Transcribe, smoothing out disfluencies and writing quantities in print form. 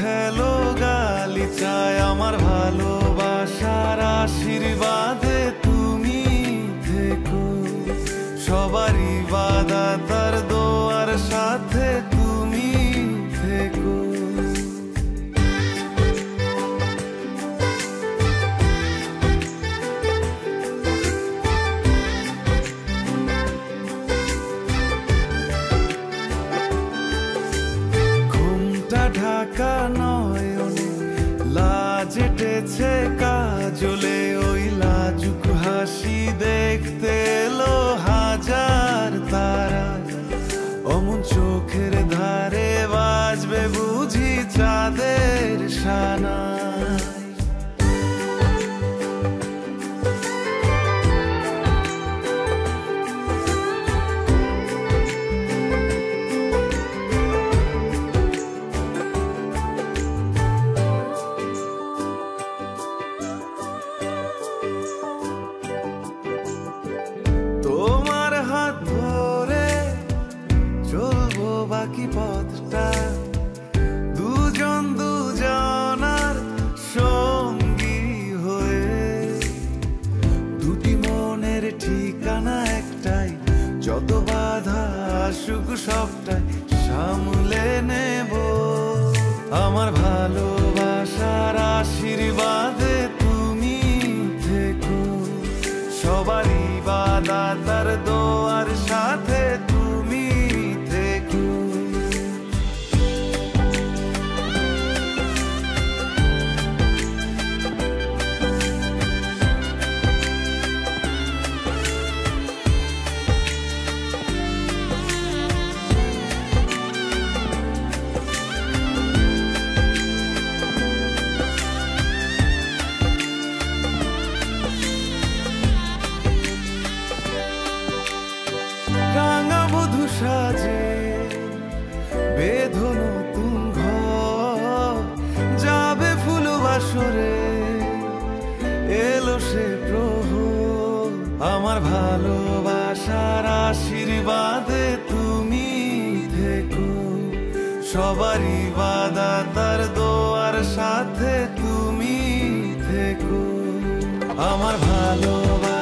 খেলো গালিচায় আমার ভালোবাসার আশীর্বাদে তুমি থেকো। সবারই বাধা তার দোয়ার সাথে তুমি থেকো। ঢাকা নয়নে লাজ এঁটেছে কাজলে, ওই লাজুক হাসি দেখতে এলো হাজার তারা। অমন চোখের ধারে বাজবে বুঝি চাঁদের সানাই। তোমার হাত ধরে চলবো বাকি পথটা, দুজন দুজনার সঙ্গী হয়ে। দুটি মনের ঠিকানা একটাই, যত বাধা আসুক সবটাই সামলে নেব। আমার ভালোবাসার আশীর্বাদে তুমি থেকো। সবারই বাধা তার দোয়ার সাথে তুমি থেকো। সাজে বেঁধো নতুন ঘর, যাবে ফুল বাসরে এলো সে প্রহর। আমার ভালোবাসার আশীর্বাদে তুমি থেকো। সবারই বাধা তার দোয়ার সাথে তুমি থেকো। আমার ভালোবাসা